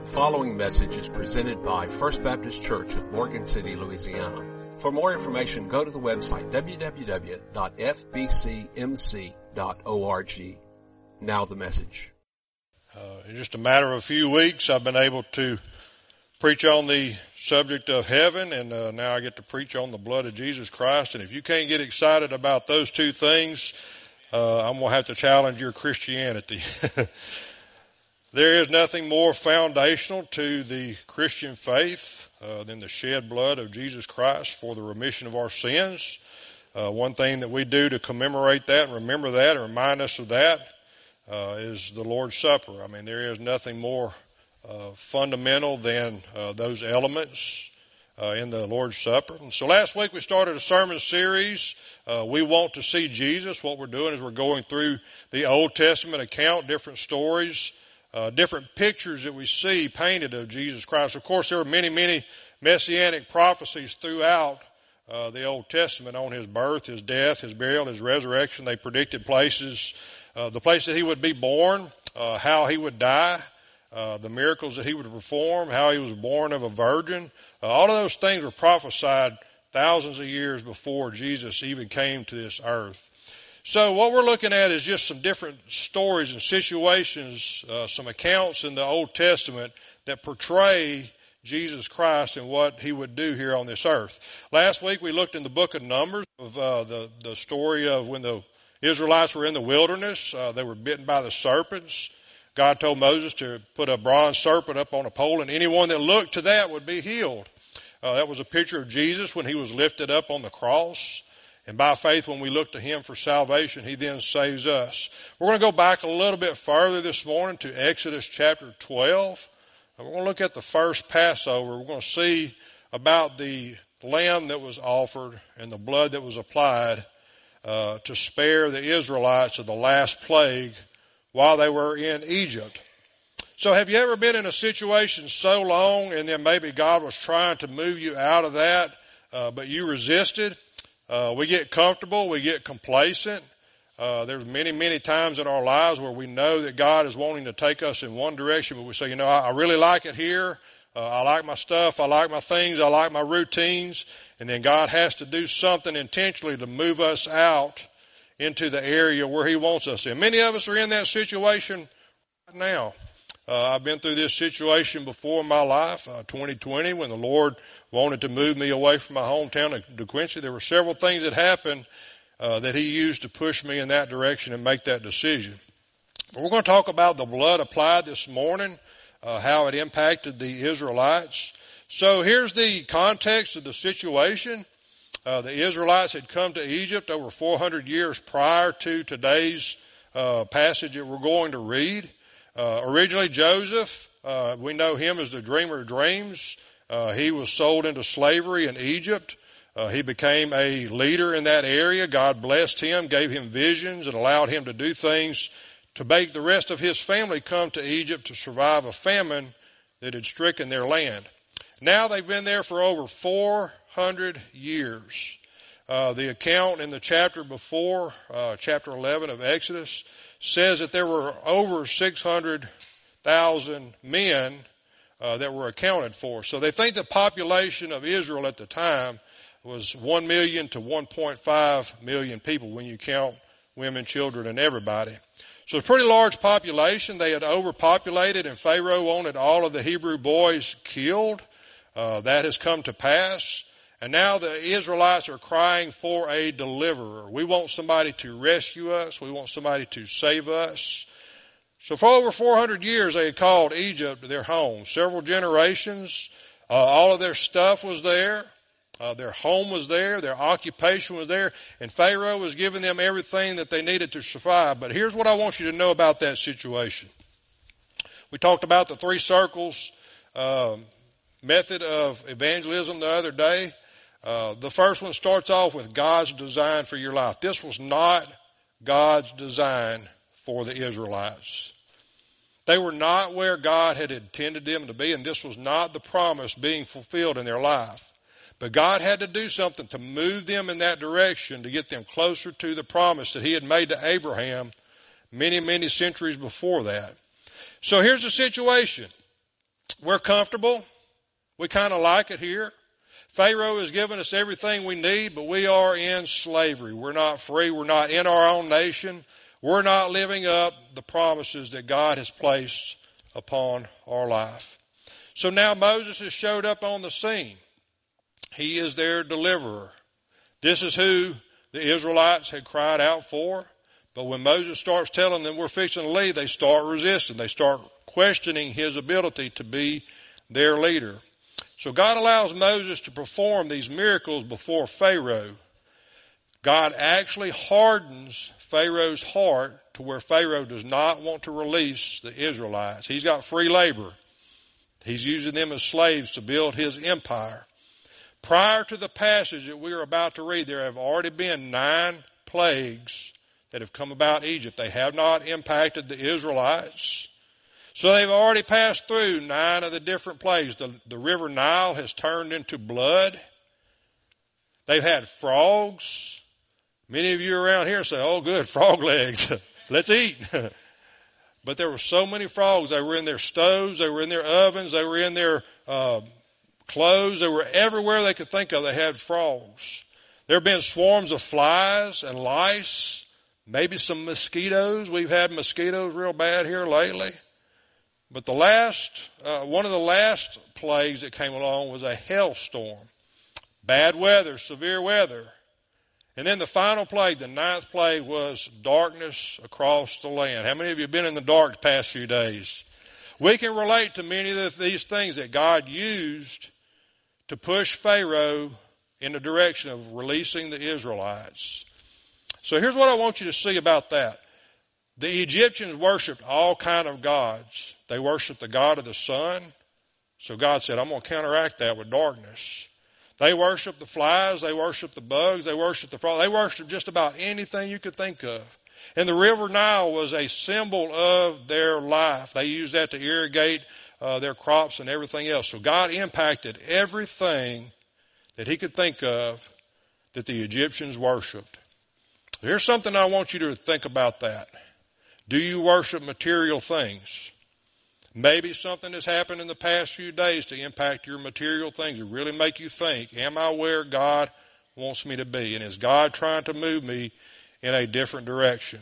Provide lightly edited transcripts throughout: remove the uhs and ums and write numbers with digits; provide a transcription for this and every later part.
following message is presented by First Baptist Church of Morgan City, Louisiana. For more information, go to the website www.fbcmc.org. Now the message. In just a matter of a few weeks, I've been able to preach on the subject of heaven, and now I get to preach on the blood of Jesus Christ. And if you can't get excited about those two things, I'm going to have to challenge your Christianity. There is nothing more foundational to the Christian faith than the shed blood of Jesus Christ for the remission of our sins. One thing that we do to commemorate that and remember that and remind us of that is the Lord's Supper. I mean, there is nothing more fundamental than those elements in the Lord's Supper. And so last week we started a sermon series, We Want to See Jesus. What we're doing is we're going through the Old Testament account, different stories, different pictures that we see painted of Jesus Christ. Of course, there are many, many messianic prophecies throughout the Old Testament on his birth, his death, his burial, his resurrection. They predicted places, the place that he would be born, how he would die, the miracles that he would perform, how he was born of a virgin. All of those things were prophesied thousands of years before Jesus even came to this earth. So what we're looking at is just some different stories and situations, some accounts in the Old Testament that portray Jesus Christ and what he would do here on this earth. Last week we looked in the book of Numbers of the story of when the Israelites were in the wilderness. They were bitten by the serpents. God told Moses to put a bronze serpent up on a pole, and anyone that looked to that would be healed. That was a picture of Jesus when he was lifted up on the cross. And by faith, when we look to him for salvation, he then saves us. We're going to go back a little bit further this morning to Exodus chapter 12. And we're going to look at the first Passover. We're going to see about the lamb that was offered and the blood that was applied to spare the Israelites of the last plague while they were in Egypt. So have you ever been in a situation so long and then maybe God was trying to move you out of that, but you resisted? We get comfortable, we get complacent. There's many, many times in our lives where we know that God is wanting to take us in one direction, but we say, I really like it here. I like my stuff. I like my things. I like my routines. And then God has to do something intentionally to move us out into the area where he wants us in. Many of us are in that situation right now. I've been through this situation before in my life, 2020, when the Lord wanted to move me away from my hometown of DeQuincy. There were several things that happened that he used to push me in that direction and make that decision. But we're going to talk about the blood applied this morning, how it impacted the Israelites. So here's the context of the situation. The Israelites had come to Egypt over 400 years prior to today's passage that we're going to read. Originally Joseph, we know him as the dreamer of dreams. He was sold into slavery in Egypt. He became a leader in that area. God blessed him, gave him visions, and allowed him to do things to make the rest of his family come to Egypt to survive a famine that had stricken their land. Now they've been there for over 400 years. The account in the chapter before, chapter 11 of Exodus, says that there were over 600,000 men that were accounted for. So they think the population of Israel at the time was 1 million to 1.5 million people when you count women, children, and everybody. So it's a pretty large population. They had overpopulated, and Pharaoh wanted all of the Hebrew boys killed. That has come to pass. And now the Israelites are crying for a deliverer. We want somebody to rescue us. We want somebody to save us. So for over 400 years, they had called Egypt their home. Several generations, all of their stuff was there. Their home was there. Their occupation was there. And Pharaoh was giving them everything that they needed to survive. But here's what I want you to know about that situation. We talked about the three circles method of evangelism the other day. The first one starts off with God's design for your life. This was not God's design for the Israelites. They were not where God had intended them to be, and this was not the promise being fulfilled in their life. But God had to do something to move them in that direction to get them closer to the promise that he had made to Abraham many, many centuries before that. So here's the situation. We're comfortable. We kind of like it here. Pharaoh has given us everything we need, but we are in slavery. We're not free. We're not in our own nation. We're not living up the promises that God has placed upon our life. So now Moses has showed up on the scene. He is their deliverer. This is who the Israelites had cried out for. But when Moses starts telling them we're fixing to leave, they start resisting. They start questioning his ability to be their leader. So God allows Moses to perform these miracles before Pharaoh. God actually hardens Pharaoh's heart to where Pharaoh does not want to release the Israelites. He's got free labor. He's using them as slaves to build his empire. Prior to the passage that we are about to read, there have already been 9 plagues that have come about Egypt. They have not impacted the Israelites. So they've already passed through 9 of the different plagues. The river Nile has turned into blood. They've had frogs. Many of you around here say, oh good, frog legs. Let's eat. But there were so many frogs. They were in their stoves. They were in their ovens. They were in their clothes. They were everywhere they could think of. They had frogs. There have been swarms of flies and lice. Maybe some mosquitoes. We've had mosquitoes real bad here lately. But one of the last plagues that came along was a hailstorm. Bad weather, severe weather. And then the final plague, the 9th plague, was darkness across the land. How many of you have been in the dark the past few days? We can relate to many of these things that God used to push Pharaoh in the direction of releasing the Israelites. So here's what I want you to see about that. The Egyptians worshipped all kind of gods. They worshipped the god of the sun. So God said, I'm going to counteract that with darkness. They worshiped the flies. They worshiped the bugs. They worshiped the frogs. They worshiped just about anything you could think of. And the river Nile was a symbol of their life. They used that to irrigate their crops and everything else. So God impacted everything that he could think of that the Egyptians worshiped. Here's something I want you to think about that. Do you worship material things? Maybe something has happened in the past few days to impact your material things, to really make you think, am I where God wants me to be? And is God trying to move me in a different direction?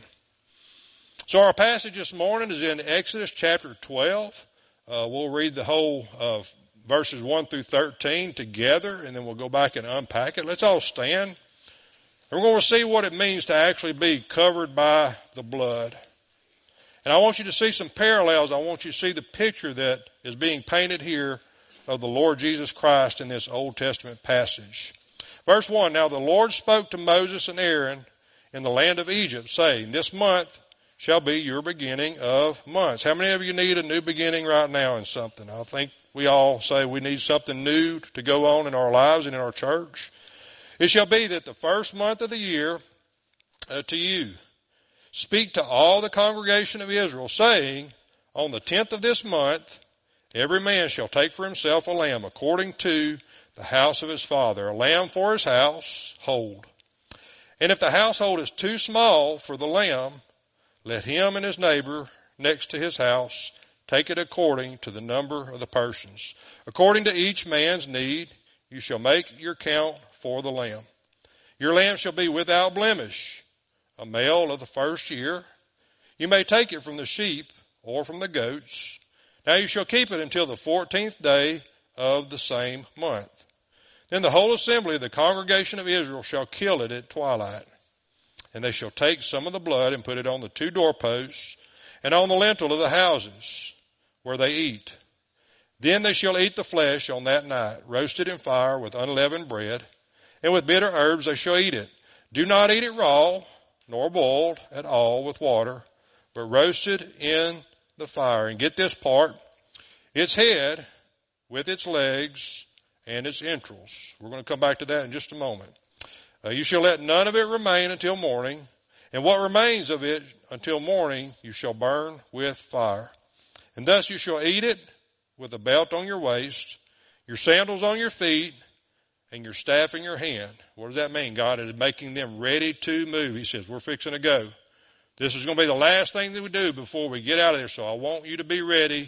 So our passage this morning is in Exodus chapter 12. We'll read the whole verses 1 through 13 together, and then we'll go back and unpack it. Let's all stand. And we're going to see what it means to actually be covered by the blood. And I want you to see some parallels. I want you to see the picture that is being painted here of the Lord Jesus Christ in this Old Testament passage. Verse 1, now the Lord spoke to Moses and Aaron in the land of Egypt, saying, this month shall be your beginning of months. How many of you need a new beginning right now in something? I think we all say we need something new to go on in our lives and in our church. It shall be that the first month of the year to you, speak to all the congregation of Israel, saying, on the 10th of this month, every man shall take for himself a lamb according to the house of his father, a lamb for his household. And if the household is too small for the lamb, let him and his neighbor next to his house take it according to the number of the persons. According to each man's need, you shall make your count for the lamb. Your lamb shall be without blemish, a male of the first year. You may take it from the sheep or from the goats. Now you shall keep it until the 14th day of the same month. Then the whole assembly of the congregation of Israel shall kill it at twilight. And they shall take some of the blood and put it on the 2 doorposts and on the lintel of the houses where they eat. Then they shall eat the flesh on that night, roasted in fire with unleavened bread, and with bitter herbs they shall eat it. Do not eat it raw, nor boiled at all with water, but roasted in the fire. And get this part, its head with its legs and its entrails. We're going to come back to that in just a moment. You shall let none of it remain until morning, and what remains of it until morning you shall burn with fire. And thus you shall eat it with a belt on your waist, your sandals on your feet, and your staff in your hand. What does that mean? God is making them ready to move. He says, we're fixing to go. This is going to be the last thing that we do before we get out of there. So I want you to be ready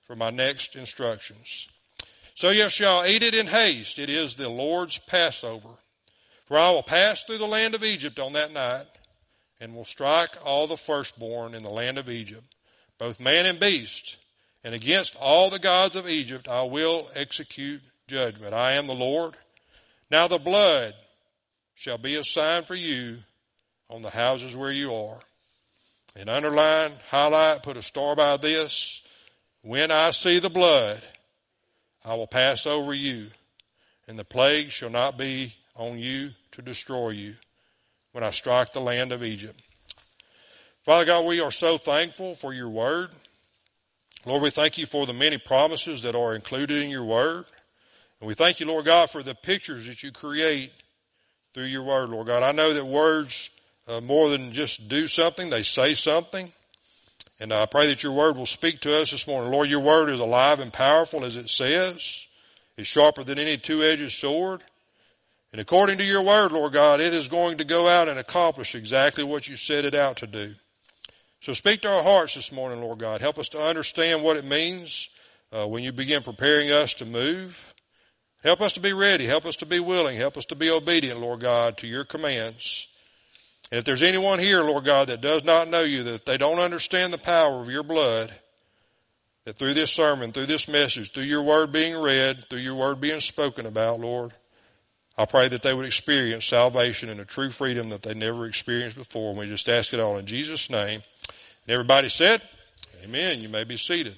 for my next instructions. So ye shall eat it in haste. It is the Lord's Passover. For I will pass through the land of Egypt on that night, and will strike all the firstborn in the land of Egypt, both man and beast. And against all the gods of Egypt I will execute judgment. I am the Lord. Now the blood shall be a sign for you on the houses where you are. And underline, highlight, put a star by this. When I see the blood, I will pass over you, and the plague shall not be on you to destroy you when I strike the land of Egypt. Father God, we are so thankful for your word. Lord, we thank you for the many promises that are included in your word. And we thank you, Lord God, for the pictures that you create through your word, Lord God. I know that words, more than just do something, they say something. And I pray that your word will speak to us this morning. Lord, your word is alive and powerful as it says. It's sharper than any two-edged sword. And according to your word, Lord God, it is going to go out and accomplish exactly what you set it out to do. So speak to our hearts this morning, Lord God. Help us to understand what it means when you begin preparing us to move. Help us to be ready. Help us to be willing. Help us to be obedient, Lord God, to your commands. And if there's anyone here, Lord God, that does not know you, that they don't understand the power of your blood, that through this sermon, through this message, through your word being read, through your word being spoken about, Lord, I pray that they would experience salvation and a true freedom that they never experienced before. And we just ask it all in Jesus' name. And everybody said, amen. You may be seated.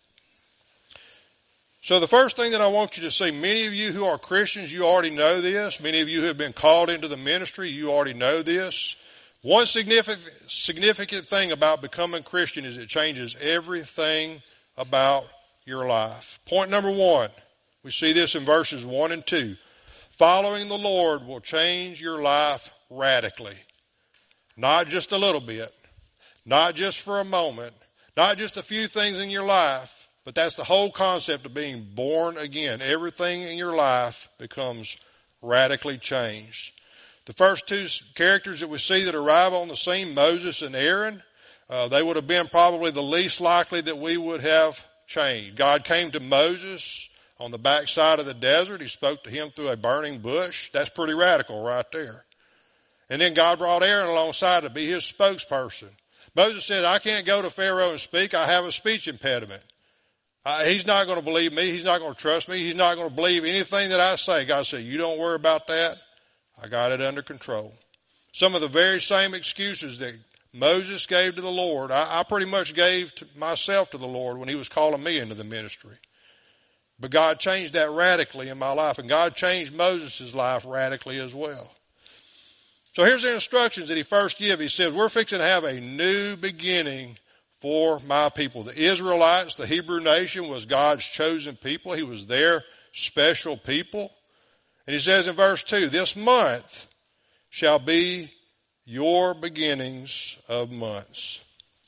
So the first thing that I want you to see, many of you who are Christians, you already know this. Many of you who have been called into the ministry, you already know this. One significant thing about becoming Christian is it changes everything about your life. Point number one, we see this in verses 1 and 2. Following the Lord will change your life radically. Not just a little bit, not just for a moment, not just a few things in your life, but that's the whole concept of being born again. Everything in your life becomes radically changed. The first two characters that we see that arrive on the scene, Moses and Aaron, they would have been probably the least likely that we would have changed. God came to Moses on the backside of the desert. He spoke to him through a burning bush. That's pretty radical right there. And then God brought Aaron alongside to be his spokesperson. Moses said, I can't go to Pharaoh and speak. I have a speech impediment. He's not going to believe me. He's not going to trust me. He's not going to believe anything that I say. God said, you don't worry about that. I got it under control. Some of the very same excuses that Moses gave to the Lord, I pretty much gave to myself to the Lord when he was calling me into the ministry. But God changed that radically in my life, and God changed Moses' life radically as well. So here's the instructions that he first gives. He said, we're fixing to have a new beginning for my people. The Israelites, the Hebrew nation, was God's chosen people. He was their special people. And he says in verse 2, this month shall be your beginnings of months.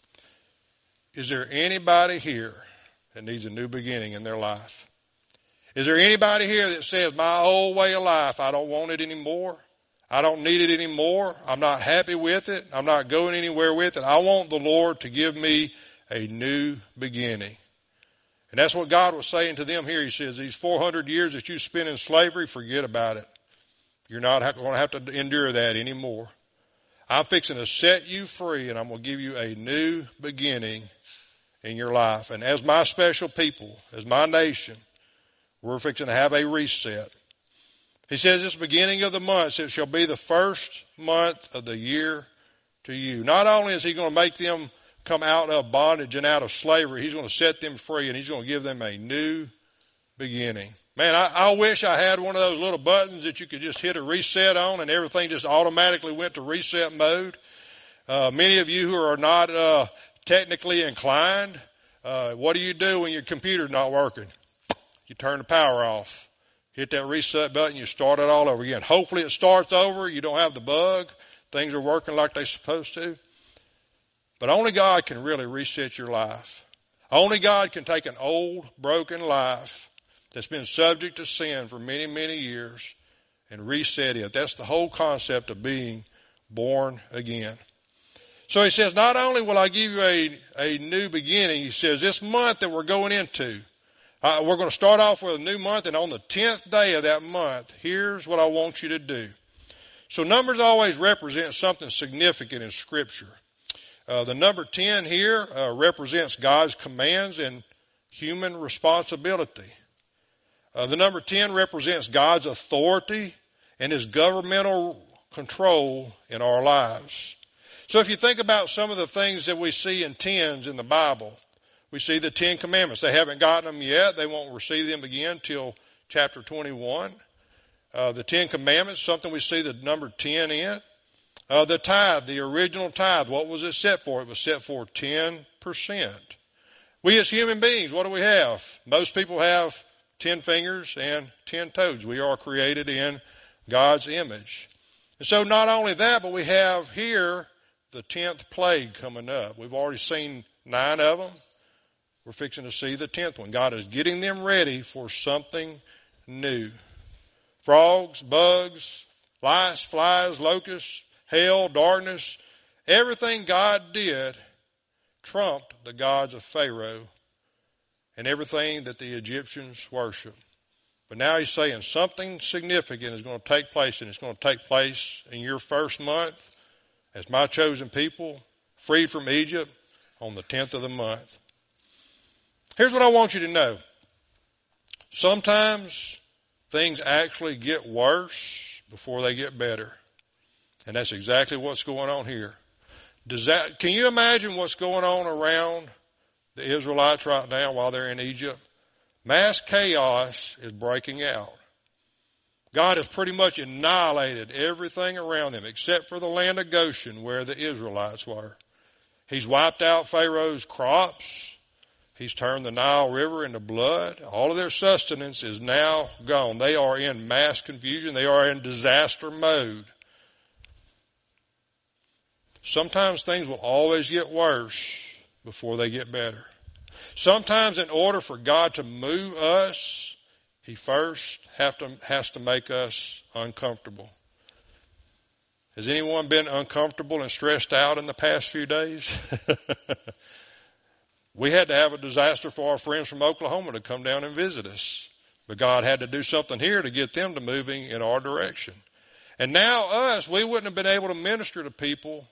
Is there anybody here that needs a new beginning in their life? Is there anybody here that says, my old way of life, I don't want it anymore? I don't need it anymore. I'm not happy with it. I'm not going anywhere with it. I want the Lord to give me a new beginning. And that's what God was saying to them here. He says, these 400 years that you spent in slavery, forget about it. You're not going to have to endure that anymore. I'm fixing to set you free, and I'm going to give you a new beginning in your life. And as my special people, as my nation, we're fixing to have a reset. He says, this beginning of the months, it shall be the first month of the year to you. Not only is he going to make them come out of bondage and out of slavery, he's going to set them free, and he's going to give them a new beginning. Man, I wish I had one of those little buttons that you could just hit a reset on and everything just automatically went to reset mode. Many of you who are not technically inclined, what do you do when your computer's not working? You turn the power off. Hit that reset button, you start it all over again. Hopefully it starts over, you don't have the bug, things are working like they're supposed to. But only God can really reset your life. Only God can take an old, broken life that's been subject to sin for many, many years and reset it. That's the whole concept of being born again. So he says, not only will I give you a new beginning, he says, this month that we're going into, we're going to start off with a new month, and on the 10th day of that month, here's what I want you to do. So numbers always represent something significant in Scripture. The number 10 here represents God's commands and human responsibility. The number 10 represents God's authority and his governmental control in our lives. So if you think about some of the things that we see in tens in the Bible, we see the 10 Commandments. They haven't gotten them yet. They won't receive them again till chapter 21. The 10 Commandments, something we see the number 10 in. The tithe, the original tithe, what was it set for? It was set for 10%. We as human beings, what do we have? Most people have 10 fingers and 10 toes. We are created in God's image. And so not only that, but we have here the 10th plague coming up. We've already seen 9 of them. We're fixing to see the 10th one. God is getting them ready for something new. Frogs, bugs, lice, flies, locusts, hail, darkness, everything God did trumped the gods of Pharaoh and everything that the Egyptians worshiped. But now he's saying something significant is going to take place, and it's going to take place in your first month as my chosen people, freed from Egypt on the 10th of the month. Here's what I want you to know. Sometimes things actually get worse before they get better. And that's exactly what's going on here. Can you imagine what's going on around the Israelites right now while they're in Egypt? Mass chaos is breaking out. God has pretty much annihilated everything around them except for the land of Goshen where the Israelites were. He's wiped out Pharaoh's crops. He's turned the Nile River into blood. All of their sustenance is now gone. They are in mass confusion. They are in disaster mode. Sometimes things will always get worse before they get better. Sometimes in order for God to move us, he first has to make us uncomfortable. Has anyone been uncomfortable and stressed out in the past few days? We had to have a disaster for our friends from Oklahoma to come down and visit us. But God had to do something here to get them to moving in our direction. And now us, we wouldn't have been able to minister to people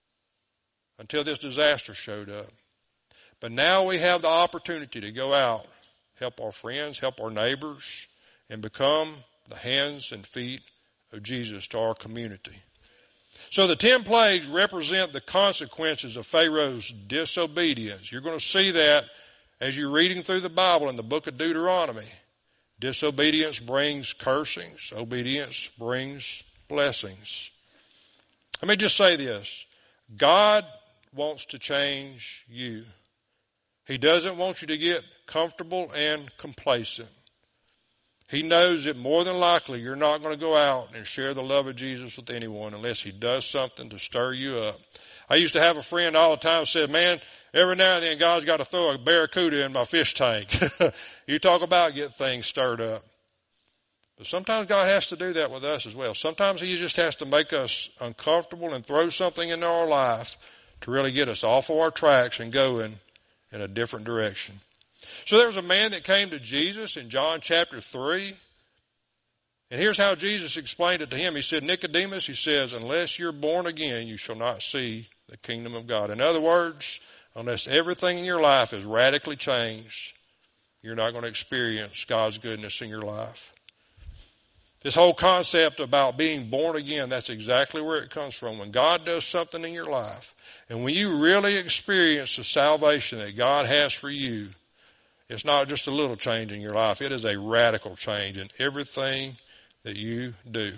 until this disaster showed up. But now we have the opportunity to go out, help our friends, help our neighbors, and become the hands and feet of Jesus to our community. So the 10 plagues represent the consequences of Pharaoh's disobedience. You're going to see that as you're reading through the Bible in the book of Deuteronomy. Disobedience brings cursings. Obedience brings blessings. Let me just say this. God wants to change you. He doesn't want you to get comfortable and complacent. He knows that more than likely you're not going to go out and share the love of Jesus with anyone unless he does something to stir you up. I used to have a friend all the time said, man, every now and then God's got to throw a barracuda in my fish tank. You talk about get things stirred up. But sometimes God has to do that with us as well. Sometimes he just has to make us uncomfortable and throw something into our life to really get us off of our tracks and going in a different direction. So there was a man that came to Jesus in John chapter 3. And here's how Jesus explained it to him. He said, Nicodemus, he says, unless you're born again, you shall not see the kingdom of God. In other words, unless everything in your life is radically changed, you're not going to experience God's goodness in your life. This whole concept about being born again, that's exactly where it comes from. When God does something in your life, and when you really experience the salvation that God has for you, it's not just a little change in your life. It is a radical change in everything that you do.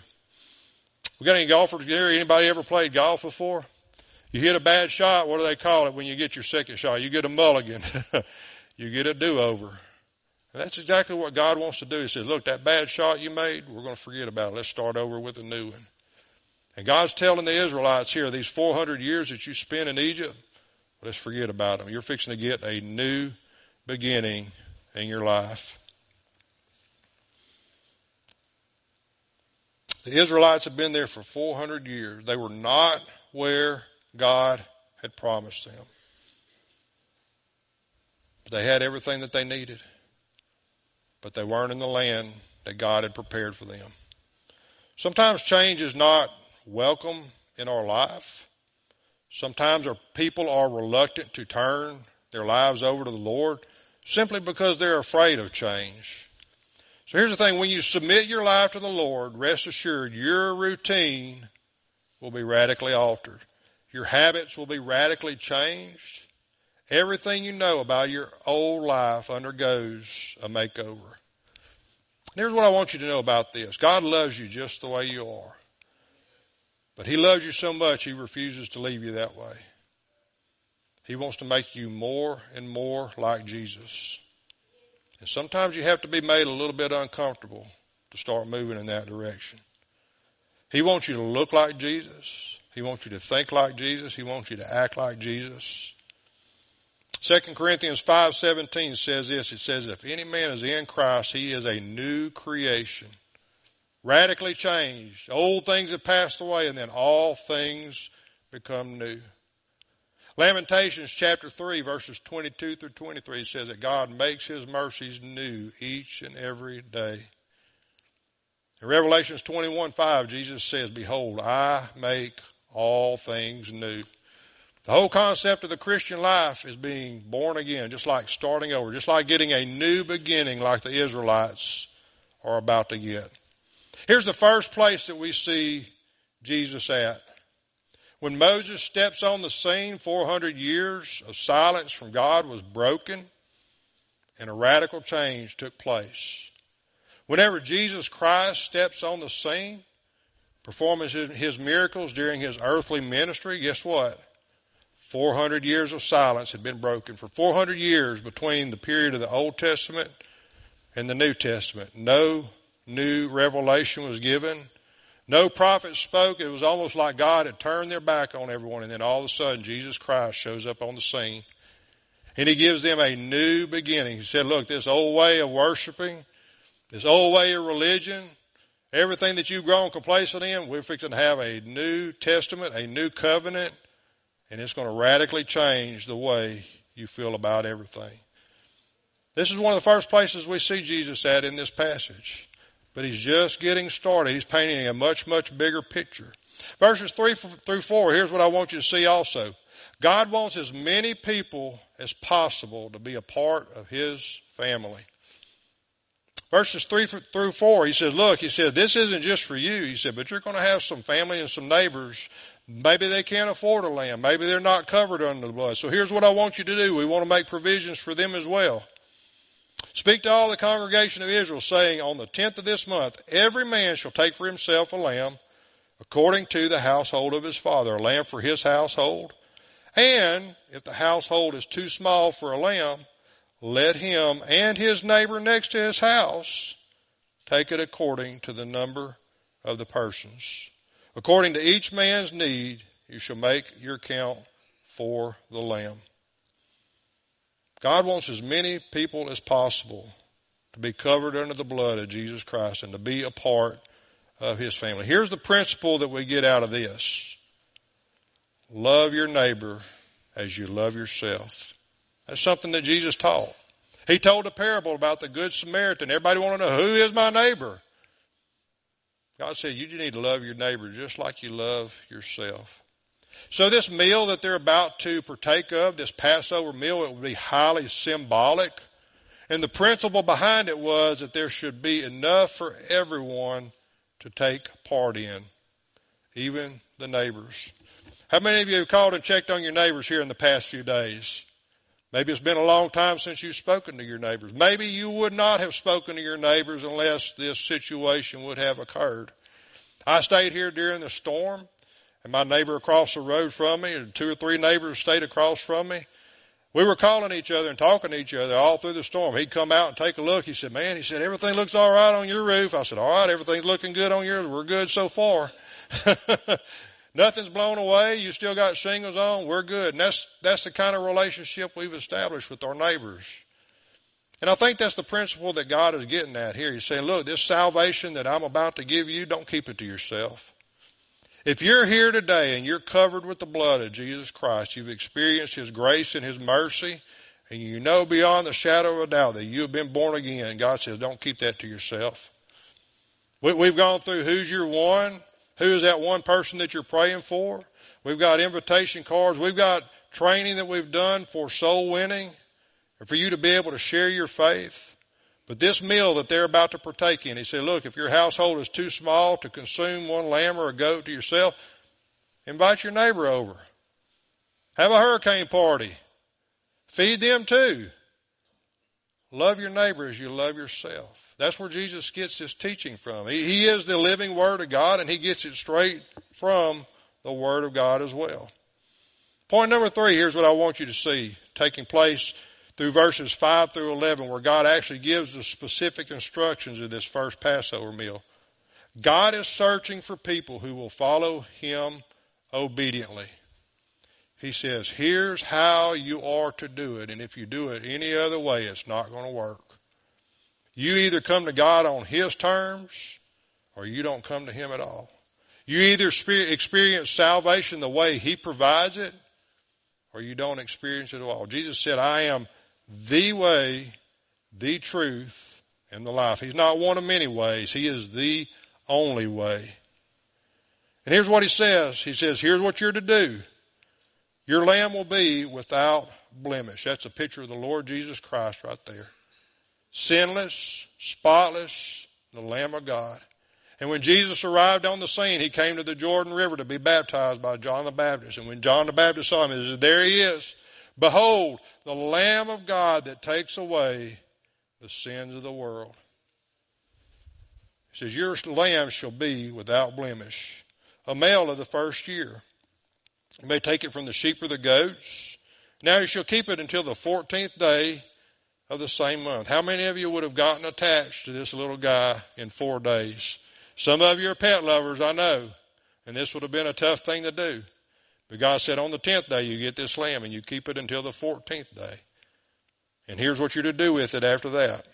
We got any golfers here? Anybody ever played golf before? You hit a bad shot, what do they call it when you get your second shot? You get a mulligan. You get a do-over. And that's exactly what God wants to do. He says, look, that bad shot you made, we're going to forget about it. Let's start over with a new one. And God's telling the Israelites here, these 400 years that you spent in Egypt, let's forget about them. You're fixing to get a new beginning in your life. The Israelites have been there for 400 years. They were not where God had promised them. They had everything that they needed, but they weren't in the land that God had prepared for them. Sometimes change is not welcome in our life. Sometimes our people are reluctant to turn their lives over to the Lord simply because they're afraid of change. So here's the thing, when you submit your life to the Lord, rest assured your routine will be radically altered. Your habits will be radically changed. Everything you know about your old life undergoes a makeover. Here's what I want you to know about this. God loves you just the way you are. But He loves you so much He refuses to leave you that way. He wants to make you more and more like Jesus. And sometimes you have to be made a little bit uncomfortable to start moving in that direction. He wants you to look like Jesus. He wants you to think like Jesus. He wants you to act like Jesus. 2 Corinthians 5:17 says this. It says, if any man is in Christ, he is a new creation. Radically changed. Old things have passed away, and then all things become new. Lamentations chapter 3, verses 22 through 23 says that God makes His mercies new each and every day. In Revelations 21:5, Jesus says, behold, I make all things new. The whole concept of the Christian life is being born again, just like starting over, just like getting a new beginning like the Israelites are about to get. Here's the first place that we see Jesus at. When Moses steps on the scene, 400 years of silence from God was broken and a radical change took place. Whenever Jesus Christ steps on the scene, performing His miracles during His earthly ministry, guess what? 400 years of silence had been broken. For 400 years between the period of the Old Testament and the New Testament, no new revelation was given. No prophet spoke. It was almost like God had turned their back on everyone, and then all of a sudden Jesus Christ shows up on the scene. And He gives them a new beginning. He said, look, this old way of worshiping, this old way of religion, everything that you've grown complacent in, we're fixing to have a new testament, a new covenant, and it's going to radically change the way you feel about everything. This is one of the first places we see Jesus at in this passage. But He's just getting started. He's painting a much, much bigger picture. Verses 3 through 4, here's what I want you to see also. God wants as many people as possible to be a part of His family. Verses 3 through 4, He says, look, He said, this isn't just for you. He said, but you're going to have some family and some neighbors. Maybe they can't afford a lamb. Maybe they're not covered under the blood. So here's what I want you to do. We want to make provisions for them as well. Speak to all the congregation of Israel, saying, on the 10th of this month, every man shall take for himself a lamb, according to the household of his father, a lamb for his household. And if the household is too small for a lamb, let him and his neighbor next to his house take it according to the number of the persons. According to each man's need, you shall make your count for the lamb. God wants as many people as possible to be covered under the blood of Jesus Christ and to be a part of His family. Here's the principle that we get out of this. Love your neighbor as you love yourself. That's something that Jesus taught. He told a parable about the Good Samaritan. Everybody want to know, who is my neighbor? God said, you need to love your neighbor just like you love yourself. So this meal that they're about to partake of, this Passover meal, it would be highly symbolic. And the principle behind it was that there should be enough for everyone to take part in, even the neighbors. How many of you have called and checked on your neighbors here in the past few days? Maybe it's been a long time since you've spoken to your neighbors. Maybe you would not have spoken to your neighbors unless this situation would have occurred. I stayed here during the storm. And my neighbor across the road from me, and 2 or 3 neighbors stayed across from me. We were calling each other and talking to each other all through the storm. He'd come out and take a look. He said, man, everything looks all right on your roof. I said, all right, everything's looking good on yours. We're good so far. Nothing's blown away. You still got shingles on. We're good. And that's the kind of relationship we've established with our neighbors. And I think that's the principle that God is getting at here. He's saying, look, this salvation that I'm about to give you, don't keep it to yourself. If you're here today and you're covered with the blood of Jesus Christ, you've experienced His grace and His mercy, and you know beyond the shadow of a doubt that you have been born again, God says, don't keep that to yourself. We've gone through who's your one, who is that one person that you're praying for. We've got invitation cards. We've got training that we've done for soul winning and for you to be able to share your faith. But this meal that they're about to partake in, He said, look, if your household is too small to consume one lamb or a goat to yourself, invite your neighbor over. Have a hurricane party. Feed them too. Love your neighbor as you love yourself. That's where Jesus gets His teaching from. He is the living Word of God, and He gets it straight from the Word of God as well. Point number 3, here's what I want you to see taking place through verses 5 through 11, where God actually gives the specific instructions of this first Passover meal. God is searching for people who will follow Him obediently. He says, here's how you are to do it, and if you do it any other way, it's not going to work. You either come to God on His terms, or you don't come to Him at all. You either experience salvation the way He provides it, or you don't experience it at all. Jesus said, I am the way, the truth, and the life. He's not one of many ways. He is the only way. And here's what He says. He says, here's what you're to do. Your lamb will be without blemish. That's a picture of the Lord Jesus Christ right there. Sinless, spotless, the Lamb of God. And when Jesus arrived on the scene, He came to the Jordan River to be baptized by John the Baptist. And when John the Baptist saw Him, He said, there He is. Behold, the Lamb of God that takes away the sins of the world. He says, your lamb shall be without blemish, a male of the first year. You may take it from the sheep or the goats. Now you shall keep it until the 14th day of the same month. How many of you would have gotten attached to this little guy in 4 days? Some of you are pet lovers, I know, and this would have been a tough thing to do. But God said on the 10th day you get this lamb and you keep it until the 14th day. And here's what you're to do with it after that.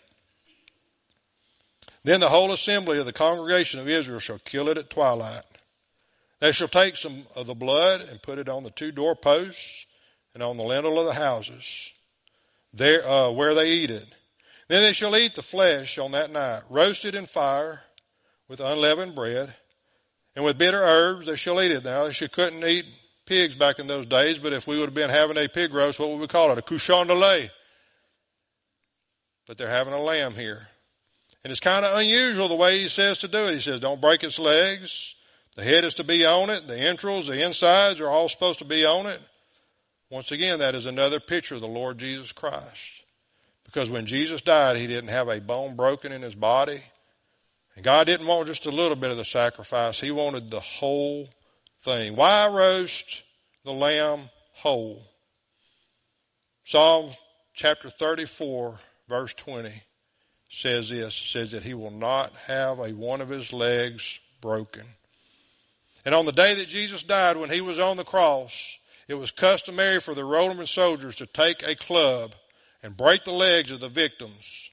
Then the whole assembly of the congregation of Israel shall kill it at twilight. They shall take some of the blood and put it on the 2 doorposts and on the lintel of the houses, there where they eat it. Then they shall eat the flesh on that night, roasted in fire with unleavened bread, and with bitter herbs they shall eat it. Now, they couldn't eat pigs back in those days, but if we would have been having a pig roast, what would we call it? A cochon de lait. But they're having a lamb here. And it's kind of unusual the way He says to do it. He says, don't break its legs. The head is to be on it. The entrails, the insides are all supposed to be on it. Once again, that is another picture of the Lord Jesus Christ. Because when Jesus died, He didn't have a bone broken in His body. And God didn't want just a little bit of the sacrifice. He wanted the whole thing. Why roast the lamb whole? Psalm chapter 34, verse 20 says this. It says that He will not have one of His legs broken. And on the day that Jesus died, when He was on the cross, it was customary for the Roman soldiers to take a club and break the legs of the victims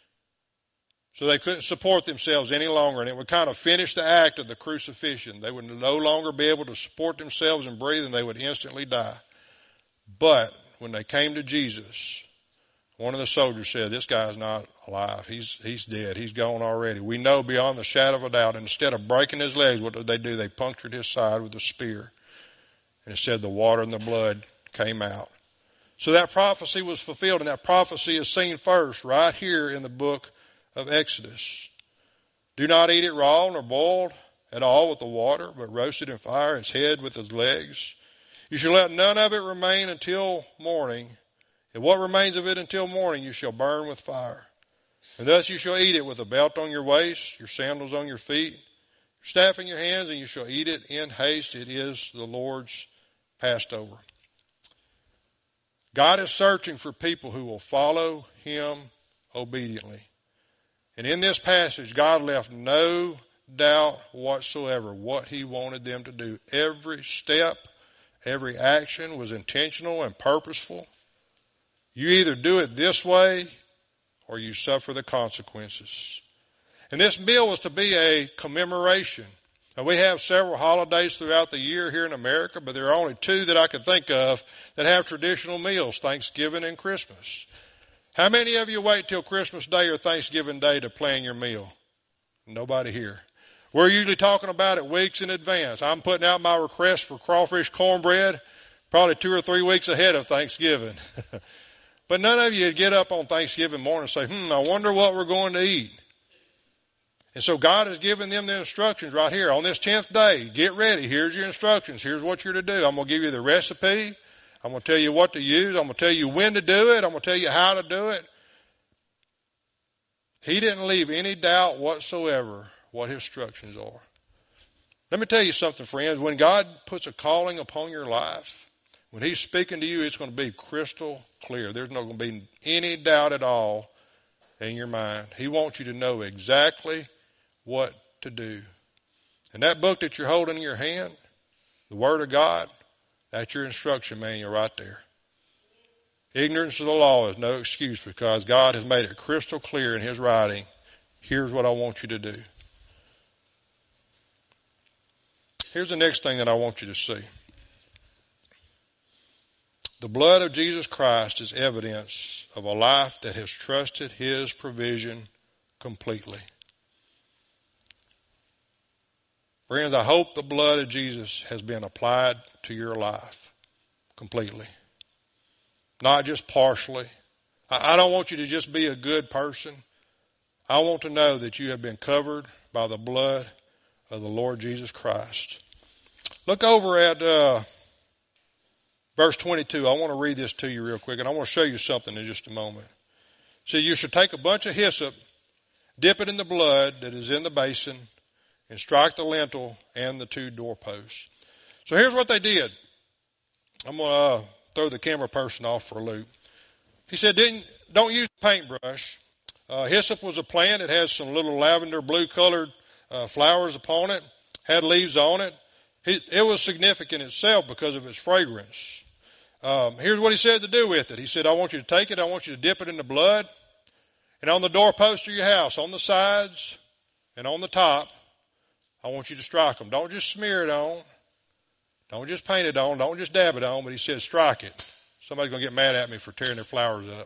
so they couldn't support themselves any longer. And it would kind of finish the act of the crucifixion. They would no longer be able to support themselves and breathe, and they would instantly die. But when they came to Jesus, one of the soldiers said, this guy's not alive. He's dead. He's gone already. We know beyond the shadow of a doubt. And instead of breaking His legs, what did they do? They punctured His side with a spear. And it said the water and the blood came out. So that prophecy was fulfilled, and that prophecy is seen first right here in the book of Exodus. Do not eat it raw nor boiled at all with the water, but roast it in fire, its head with its legs. You shall let none of it remain until morning. And what remains of it until morning you shall burn with fire. And thus you shall eat it with a belt on your waist, your sandals on your feet, your staff in your hands, and you shall eat it in haste. It is the Lord's Passover. God is searching for people who will follow Him obediently. And in this passage, God left no doubt whatsoever what He wanted them to do. Every step, every action was intentional and purposeful. You either do it this way or you suffer the consequences. And this meal was to be a commemoration Now, we have several holidays throughout the year here in America, but there are only two that I can think of that have traditional meals, Thanksgiving and Christmas. How many of you wait till Christmas Day or Thanksgiving Day to plan your meal? Nobody here. We're usually talking about it weeks in advance. I'm putting out my request for crawfish cornbread probably 2 or 3 weeks ahead of Thanksgiving. But none of you get up on Thanksgiving morning and say, I wonder what we're going to eat. And so God has given them the instructions right here. On this 10th day, get ready. Here's your instructions. Here's what you're to do. I'm going to give you the recipe. I'm going to tell you what to use. I'm going to tell you when to do it. I'm going to tell you how to do it. He didn't leave any doubt whatsoever what his instructions are. Let me tell you something, friends. When God puts a calling upon your life, when he's speaking to you, it's going to be crystal clear. There's not going to be any doubt at all in your mind. He wants you to know exactly what to do. And that book that you're holding in your hand, the Word of God, that's your instruction manual right there. Ignorance of the law is no excuse because God has made it crystal clear in his writing. Here's what I want you to do. Here's the next thing that I want you to see. The blood of Jesus Christ is evidence of a life that has trusted his provision completely. Friends, I hope the blood of Jesus has been applied to your life completely. Not just partially. I don't want you to just be a good person. I want to know that you have been covered by the blood of the Lord Jesus Christ. Look over at verse 22. I want to read this to you real quick, and I want to show you something in just a moment. See, you should take a bunch of hyssop, dip it in the blood that is in the basin, and strike the lintel and the 2 doorposts. So here's what they did. I'm going to throw the camera person off for a loop. He said, don't use a paintbrush. Hyssop was a plant. It has some little lavender blue colored flowers upon it, had leaves on it. It was significant itself because of its fragrance. Here's what he said to do with it. He said, I want you to take it. I want you to dip it in the blood. And on the doorpost of your house, on the sides and on the top, I want you to strike them. Don't just smear it on. Don't just paint it on. Don't just dab it on. But he said, strike it. Somebody's going to get mad at me for tearing their flowers up.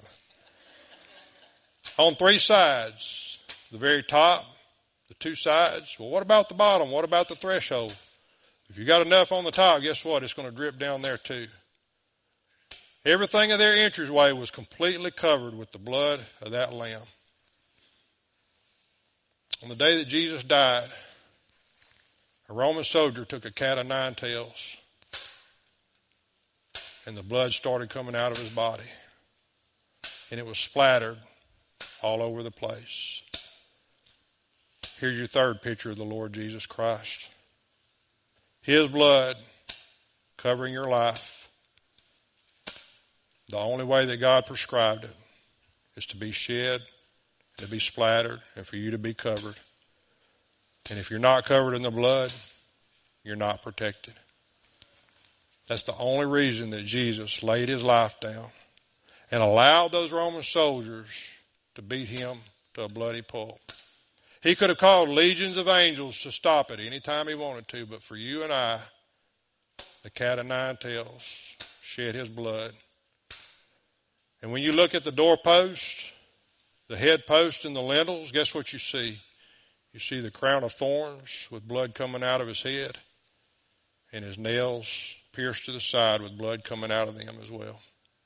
On 3 sides, the very top, the 2 sides. Well, what about the bottom? What about the threshold? If you got enough on the top, guess what? It's going to drip down there too. Everything of their entryway was completely covered with the blood of that lamb. On the day that Jesus died, a Roman soldier took a cat of 9 tails, and the blood started coming out of his body, and it was splattered all over the place. Here's your third picture of the Lord Jesus Christ. His blood covering your life. The only way that God prescribed it is to be shed, to be splattered, and for you to be covered. And if you're not covered in the blood, you're not protected. That's the only reason that Jesus laid his life down and allowed those Roman soldiers to beat him to a bloody pulp. He could have called legions of angels to stop it any time he wanted to, but for you and I, the cat of 9 tails shed his blood. And when you look at the doorpost, the head post and the lintels, guess what you see? You see the crown of thorns with blood coming out of his head, and his nails pierced to the side with blood coming out of them as well.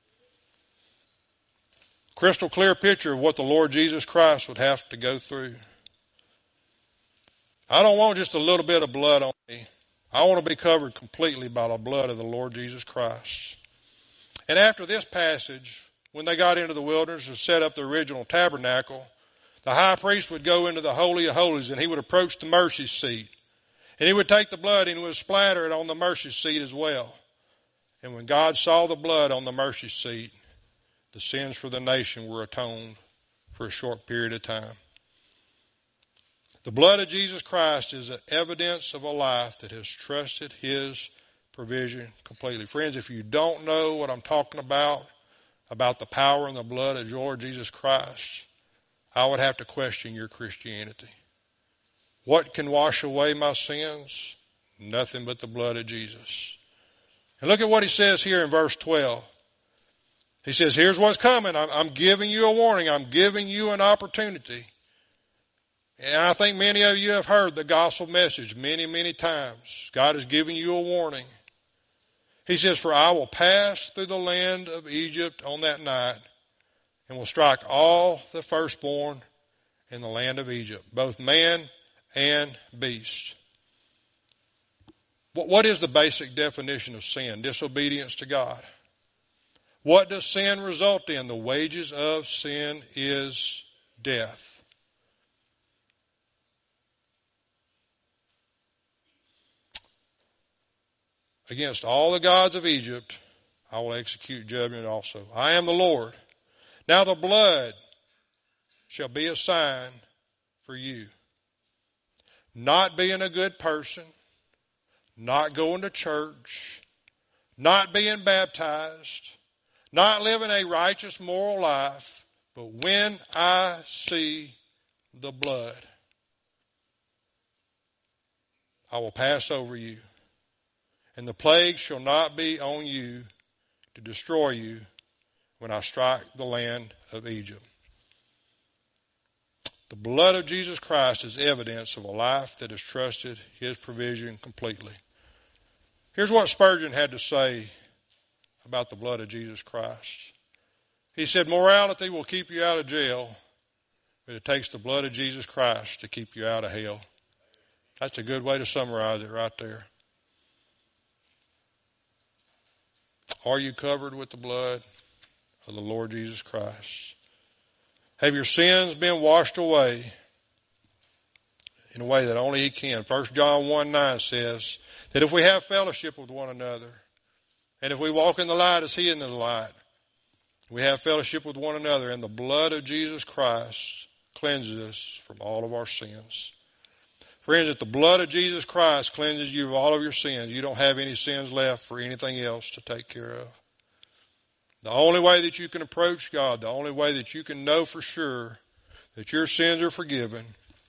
Crystal clear picture of what the Lord Jesus Christ would have to go through. I don't want just a little bit of blood on me. I want to be covered completely by the blood of the Lord Jesus Christ. And after this passage, when they got into the wilderness and set up the original tabernacle, the high priest would go into the Holy of Holies, and he would approach the mercy seat. And he would take the blood and he would splatter it on the mercy seat as well. And when God saw the blood on the mercy seat, the sins for the nation were atoned for a short period of time. The blood of Jesus Christ is an evidence of a life that has trusted his provision completely. Friends, if you don't know what I'm talking about the power and the blood of Lord Jesus Christ, I would have to question your Christianity. What can wash away my sins? Nothing but the blood of Jesus. And look at what he says here in verse 12. He says, here's what's coming. I'm giving you a warning. I'm giving you an opportunity. And I think many of you have heard the gospel message many, many times. God is giving you a warning. He says, for I will pass through the land of Egypt on that night and will strike all the firstborn in the land of Egypt, both man and beast. What is the basic definition of sin? Disobedience to God. What does sin result in? The wages of sin is death. Against all the gods of Egypt, I will execute judgment also. I am the Lord. Now the blood shall be a sign for you. Not being a good person, not going to church, not being baptized, not living a righteous moral life, but when I see the blood, I will pass over you, and the plague shall not be on you to destroy you when I strike the land of Egypt. The blood of Jesus Christ is evidence of a life that has trusted his provision completely. Here's what Spurgeon had to say about the blood of Jesus Christ. He said, morality will keep you out of jail, but it takes the blood of Jesus Christ to keep you out of hell. That's a good way to summarize it right there. Are you covered with the blood of the Lord Jesus Christ? Have your sins been washed away in a way that only he can? 1 John 1:9 says that if we have fellowship with one another, and if we walk in the light as he in the light, we have fellowship with one another, and the blood of Jesus Christ cleanses us from all of our sins. Friends, if the blood of Jesus Christ cleanses you of all of your sins, you don't have any sins left for anything else to take care of. The only way that you can approach God, the only way that you can know for sure that your sins are forgiven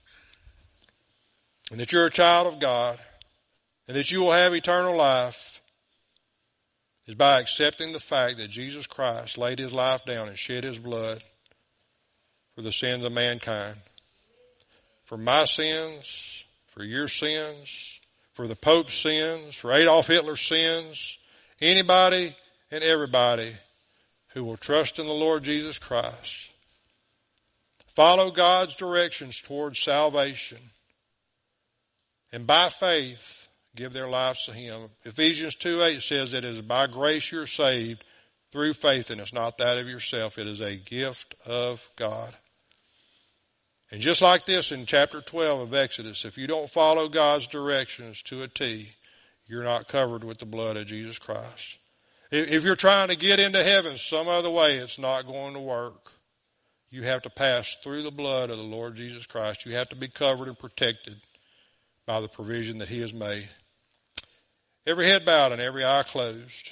and that you're a child of God and that you will have eternal life is by accepting the fact that Jesus Christ laid his life down and shed his blood for the sins of mankind. For my sins, for your sins, for the Pope's sins, for Adolf Hitler's sins, anybody and everybody who will trust in the Lord Jesus Christ, follow God's directions towards salvation, and by faith give their lives to him. Ephesians 2:8 says that it is by grace you're saved through faith, and it's not that of yourself. It is a gift of God. And just like this in chapter 12 of Exodus, if you don't follow God's directions to a T, you're not covered with the blood of Jesus Christ. If you're trying to get into heaven some other way, it's not going to work. You have to pass through the blood of the Lord Jesus Christ. You have to be covered and protected by the provision that he has made. Every head bowed and every eye closed.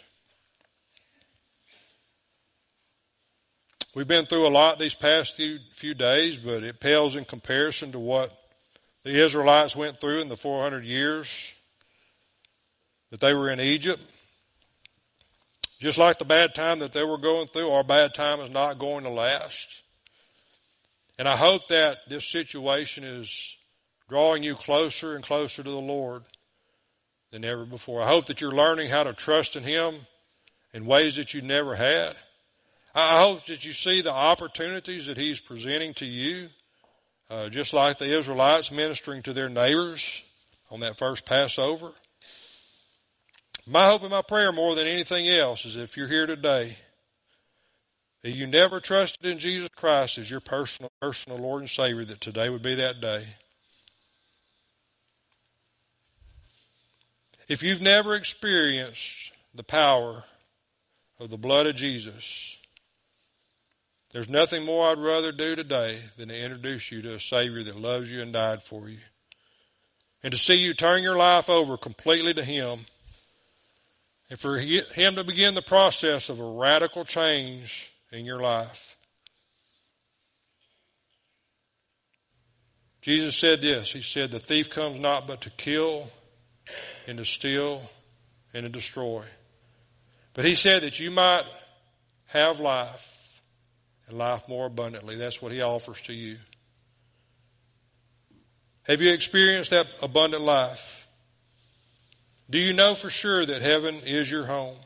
We've been through a lot these past few days, but it pales in comparison to what the Israelites went through in the 400 years that they were in Egypt. Just like the bad time that they were going through, our bad time is not going to last. And I hope that this situation is drawing you closer and closer to the Lord than ever before. I hope that you're learning how to trust in him in ways that you never had. I hope that you see the opportunities that he's presenting to you, just like the Israelites ministering to their neighbors on that first Passover. My hope and my prayer more than anything else is if you're here today, that you never trusted in Jesus Christ as your personal Lord and Savior, that today would be that day. If you've never experienced the power of the blood of Jesus, there's nothing more I'd rather do today than to introduce you to a Savior that loves you and died for you. And to see you turn your life over completely to him, and for him to begin the process of a radical change in your life. Jesus said this. He said, the thief comes not but to kill and to steal and to destroy. But he said that you might have life and life more abundantly. That's what he offers to you. Have you experienced that abundant life? Do you know for sure that heaven is your home?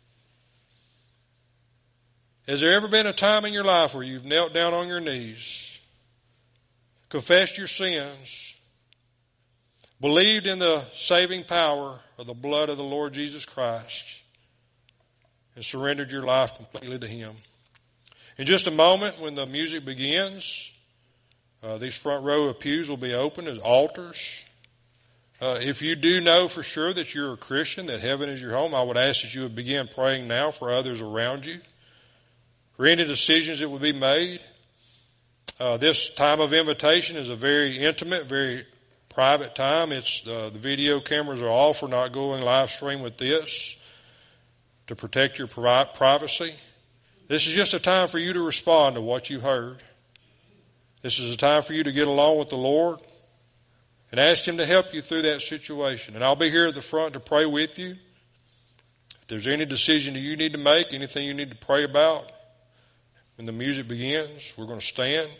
Has there ever been a time in your life where you've knelt down on your knees, confessed your sins, believed in the saving power of the blood of the Lord Jesus Christ, and surrendered your life completely to Him? In just a moment, when the music begins, these front row of pews will be open as altars. If you do know for sure that you're a Christian, that heaven is your home, I would ask that you would begin praying now for others around you, for any decisions that would be made. This time of invitation is a very intimate, very private time. It's the video cameras are off. We're not going live stream with this to protect your privacy. This is just a time for you to respond to what you heard. This is a time for you to get along with the Lord and ask Him to help you through that situation. And I'll be here at the front to pray with you. If there's any decision that you need to make, anything you need to pray about, when the music begins, we're going to stand.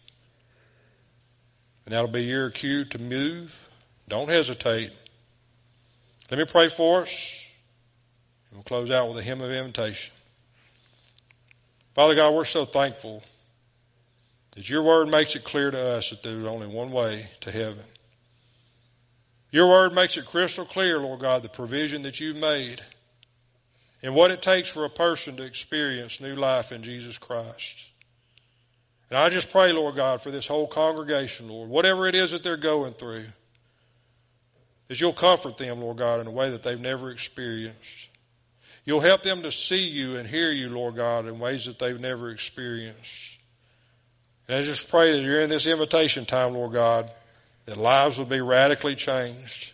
And that'll be your cue to move. Don't hesitate. Let me pray for us. And we'll close out with a hymn of invitation. Father God, we're so thankful that your word makes it clear to us that there's only one way to heaven. Your word makes it crystal clear, Lord God, the provision that you've made and what it takes for a person to experience new life in Jesus Christ. And I just pray, Lord God, for this whole congregation, Lord, whatever it is that they're going through, that you'll comfort them, Lord God, in a way that they've never experienced. You'll help them to see you and hear you, Lord God, in ways that they've never experienced. And I just pray that you're in this invitation time, Lord God, that lives will be radically changed.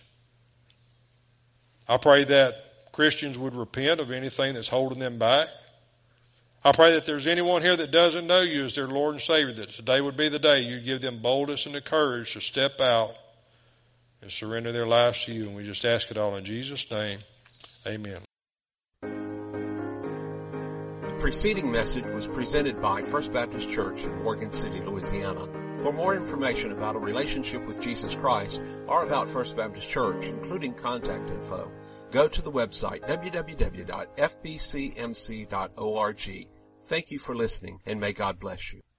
I pray that Christians would repent of anything that's holding them back. I pray that there's anyone here that doesn't know you as their Lord and Savior, that today would be the day you give them boldness and the courage to step out and surrender their lives to you. And we just ask it all in Jesus' name. Amen. The preceding message was presented by First Baptist Church in Morgan City, Louisiana. For more information about a relationship with Jesus Christ or about First Baptist Church, including contact info, go to the website www.fbcmc.org. Thank you for listening, and may God bless you.